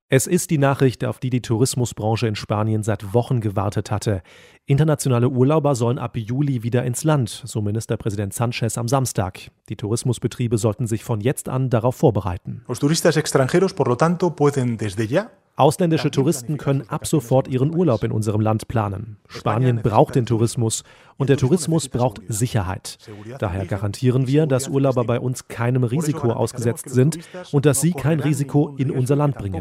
Es ist die Nachricht, auf die die Tourismusbranche in Spanien seit Wochen gewartet hatte. Internationale Urlauber sollen ab Juli wieder ins Land, so Ministerpräsident Sánchez am Samstag. Die Tourismusbetriebe sollten sich von jetzt an darauf vorbereiten. Los turistas extranjeros, por lo tanto, pueden desde ya. Ausländische Touristen können ab sofort ihren Urlaub in unserem Land planen. Spanien braucht den Tourismus und der Tourismus braucht Sicherheit. Daher garantieren wir, dass Urlauber bei uns keinem Risiko ausgesetzt sind und dass sie kein Risiko in unser Land bringen.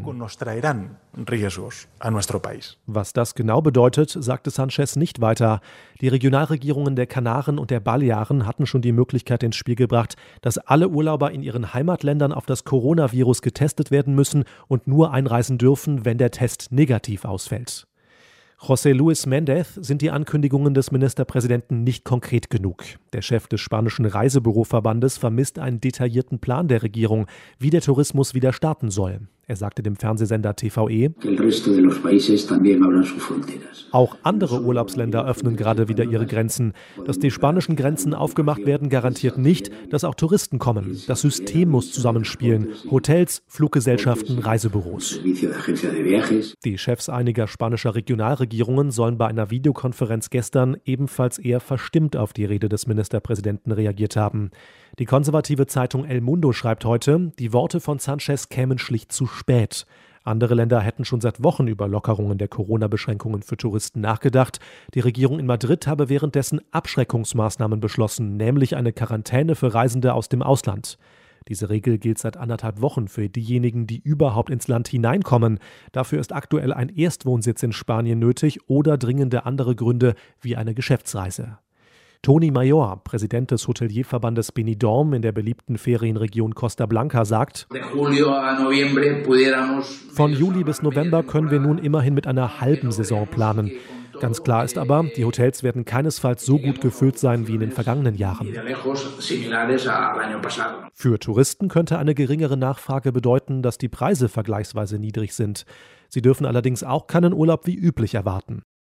Was das genau bedeutet, sagte Sánchez nicht weiter. Die Regionalregierungen der Kanaren und der Balearen hatten schon die Möglichkeit ins Spiel gebracht, dass alle Urlauber in ihren Heimatländern auf das Coronavirus getestet werden müssen und nur einreisen dürfen, wenn der Test negativ ausfällt. José Luis Méndez sind die Ankündigungen des Ministerpräsidenten nicht konkret genug. Der Chef des spanischen Reisebüroverbandes vermisst einen detaillierten Plan der Regierung, wie der Tourismus wieder starten soll. Er sagte dem Fernsehsender TVE, auch andere Urlaubsländer öffnen gerade wieder ihre Grenzen. Dass die spanischen Grenzen aufgemacht werden, garantiert nicht, dass auch Touristen kommen. Das System muss zusammenspielen. Hotels, Fluggesellschaften, Reisebüros. Die Chefs einiger spanischer Regionalregierungen sollen bei einer Videokonferenz gestern ebenfalls eher verstimmt auf die Rede des Ministerpräsidenten reagiert haben. Die konservative Zeitung El Mundo schreibt heute, die Worte von Sánchez kämen schlicht zu spät. Andere Länder hätten schon seit Wochen über Lockerungen der Corona-Beschränkungen für Touristen nachgedacht. Die Regierung in Madrid habe währenddessen Abschreckungsmaßnahmen beschlossen, nämlich eine Quarantäne für Reisende aus dem Ausland. Diese Regel gilt seit 1,5 Wochen für diejenigen, die überhaupt ins Land hineinkommen. Dafür ist aktuell ein Erstwohnsitz in Spanien nötig oder dringende andere Gründe wie eine Geschäftsreise. Toni Major, Präsident des Hotelierverbandes Benidorm in der beliebten Ferienregion Costa Blanca, sagt, von Juli bis November können wir nun immerhin mit einer halben Saison planen. Ganz klar ist aber, die Hotels werden keinesfalls so gut gefüllt sein wie in den vergangenen Jahren. Für Touristen könnte eine geringere Nachfrage bedeuten, dass die Preise vergleichsweise niedrig sind. Sie dürfen allerdings auch keinen Urlaub wie üblich erwarten.